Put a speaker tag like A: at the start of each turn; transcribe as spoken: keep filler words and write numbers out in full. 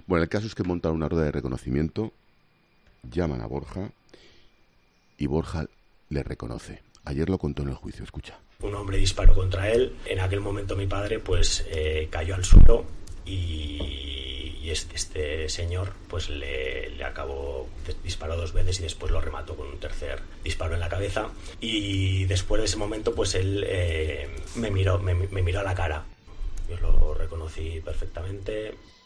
A: Bueno, el caso es que montan una rueda de reconocimiento, llaman a Borja y Borja le reconoce. Ayer lo contó en el juicio, escucha.
B: Un hombre disparó contra él. En aquel momento mi padre pues eh, cayó al suelo y, y este, este señor pues le, le acabó, disparó dos veces y después lo remató con un tercer disparo en la cabeza. Y después de ese momento pues él eh, me miró, me, me miró a la cara. Yo lo reconocí perfectamente.